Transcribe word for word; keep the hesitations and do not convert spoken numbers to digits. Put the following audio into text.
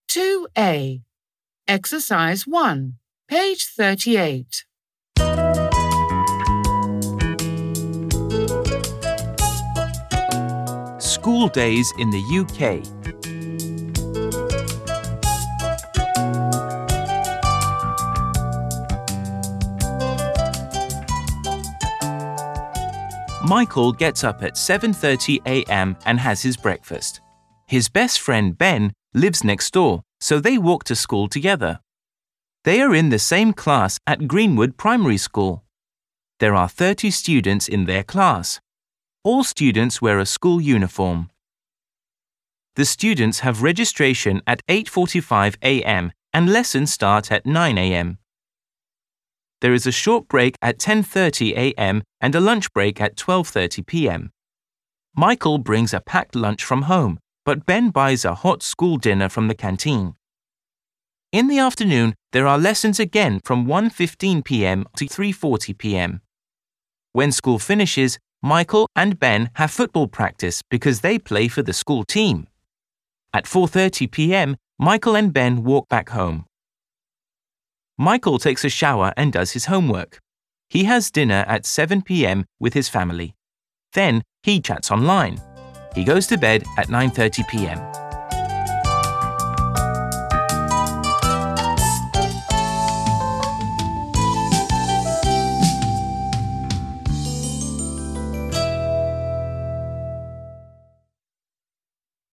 two A. Exercise one, page thirty-eight. School days in the U K. Michael gets up at seven thirty a m and has his breakfast. His best friend Ben lives next door, so they walk to school together. They are in the same class at Greenwood Primary School. There are thirty students in their class. All students wear a school uniform. The students have registration at eight forty-five a m and lessons start at nine a m There is a short break at ten thirty a m and a lunch break at twelve thirty p m Michael brings a packed lunch from home, but Ben buys a hot school dinner from the canteen. In the afternoon, there are lessons again from one fifteen p m to three forty p m When school finishes, Michael and Ben have football practice because they play for the school team. At four thirty p m, Michael and Ben walk back home. Michael takes a shower and does his homework. He has dinner at seven p m with his family. Then he chats online. He goes to bed at nine thirty p m